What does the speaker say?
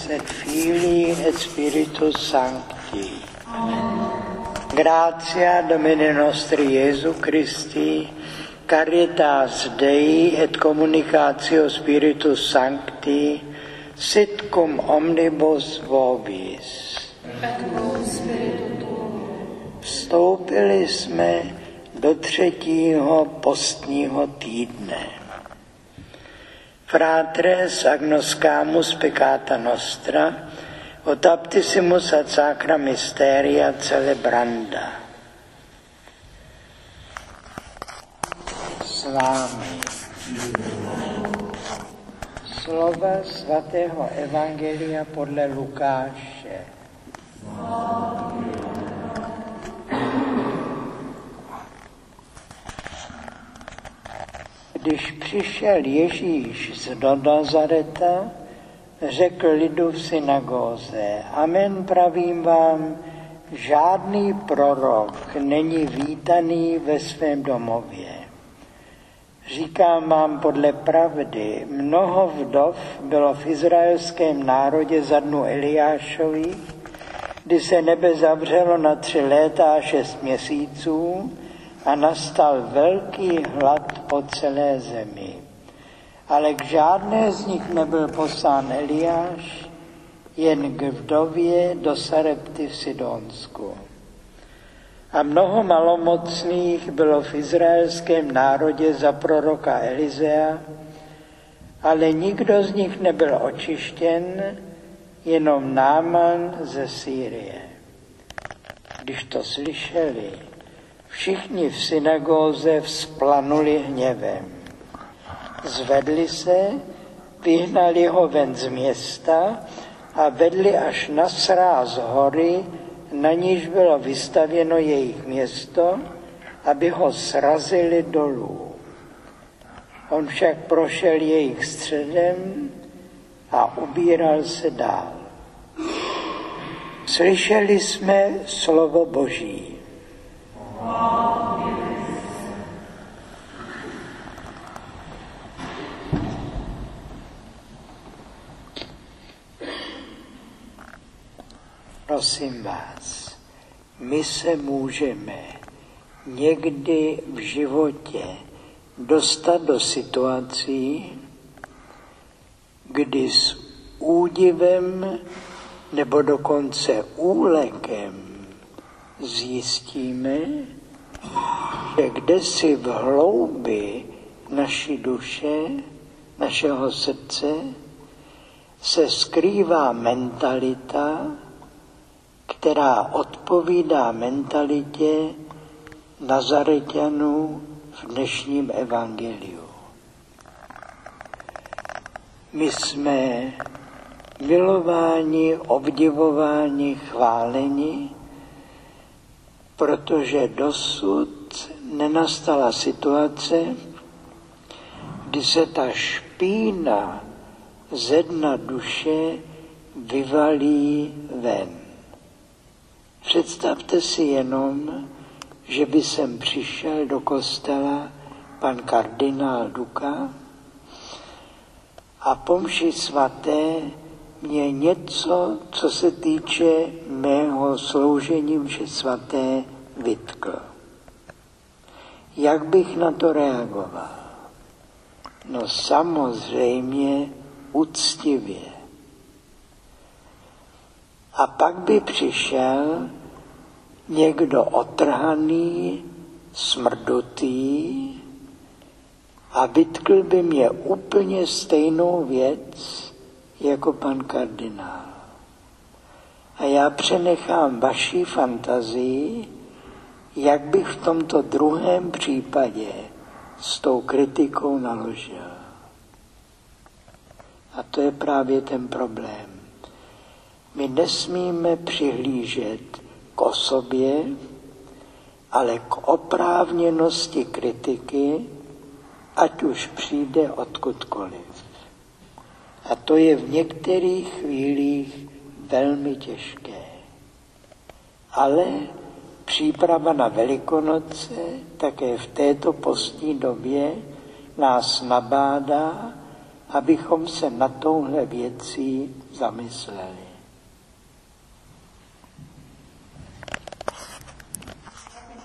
et Filii et Spiritus Sancti. Amen. Gratia Domini nostri Iesu Christi, caritas Dei et communicatio Spiritus Sancti, sit cum omnibus vobis. Vstoupili jsme do 3. postního týdne. Fratres agnoscamus peccata nostra, od aptissimus ad sacra mysteria celebranda. S vámi slova svatého Evangelia podle Lukáše. Když přišel Ježíš do Nazareta, řekl lidu v synagóze: Amen, pravím vám, žádný prorok není vítaný ve svém domově. Říkám vám podle pravdy, mnoho vdov bylo v izraelském národě za dnů Eliášových, kdy se nebe zavřelo na 3 léta a 6 měsíců a nastal velký hlad po celé zemi. Ale k žádné z nich nebyl poslán Eliáš, jen k vdově do Sarepty v Sidonsku. A mnoho malomocných bylo v izraelském národě za proroka Elizea, ale nikdo z nich nebyl očištěn, jenom Náman ze Sýrie. Když to slyšeli, všichni v synagóze vzplanuli hněvem. Zvedli se, vyhnali ho ven z města a vedli až na sráz hory, na níž bylo vystavěno jejich město, aby ho srazili dolů. On však prošel jejich středem a ubíral se dál. Slyšeli jsme slovo Boží. Prosím vás, my se můžeme někdy v životě dostat do situací, kdy s údivem nebo dokonce úlekem zjistíme, že kdesi v hloubi naší duše, našeho srdce, se skrývá mentalita, která odpovídá mentalitě Nazareťanů v dnešním evangeliu. My jsme milováni, obdivováni, chváleni, protože dosud nenastala situace, kdy se ta špína ze dna duše vyvalí ven. Představte si jenom, že by sem přišel do kostela pan kardinál Duka a po mši svaté mě něco, co se týče mého sloužení mše svaté, vytkl. Jak bych na to reagoval? No samozřejmě úctivě. A pak by přišel někdo otrhaný, smrdutý a vytkl by mě úplně stejnou věc jako pan kardinál. A já přenechám vaší fantazii, jak bych v tomto druhém případě s tou kritikou naložil. A to je právě ten problém. My nesmíme přihlížet k osobě, ale k oprávněnosti kritiky, ať už přijde odkudkoliv. A to je v některých chvílích velmi těžké. Ale příprava na Velikonoce také v této postní době nás nabádá, abychom se na touhle věcí zamysleli.